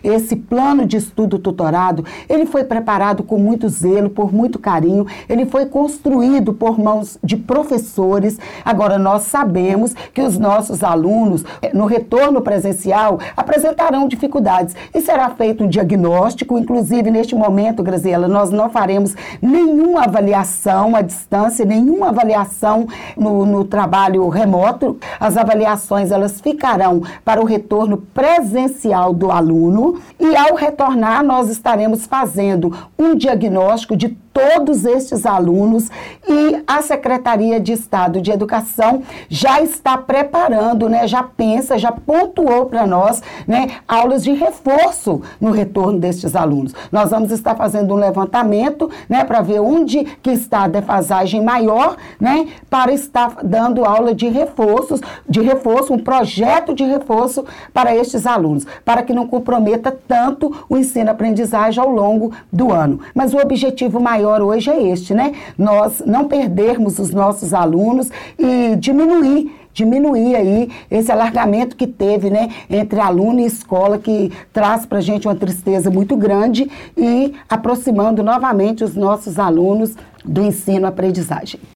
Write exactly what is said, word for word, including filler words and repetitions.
esse plano de estudo tutorado, ele foi preparado com muito zelo, por muito carinho, ele foi construído por mãos de professores. Agora, nós sabemos que os nossos alunos, no retorno presencial, apresentarão dificuldades e será feito um diagnóstico. Inclusive, neste momento, Graziela, nós não faremos nenhuma avaliação à distância, nenhuma avaliação no, no trabalho remoto. As avaliações, elas ficarão para o retorno presencial do aluno e, ao retornar, nós estaremos fazendo um diagnóstico de todos estes alunos e a Secretaria de Estado de Educação já está preparando, né, já pensa, já pontuou para nós, né, aulas de reforço no retorno destes alunos. Nós vamos estar fazendo um levantamento, né, para ver onde que está a defasagem maior, né, para estar dando aula de reforços, de reforço, um projeto de reforço para estes alunos, para que não comprometa tanto o ensino-aprendizagem ao longo do ano. Mas o objetivo maior hoje é este, né? Nós não perdermos os nossos alunos e diminuir, diminuir aí esse alargamento que teve, né, entre aluno e escola, que traz pra gente uma tristeza muito grande, e aproximando novamente os nossos alunos do ensino-aprendizagem.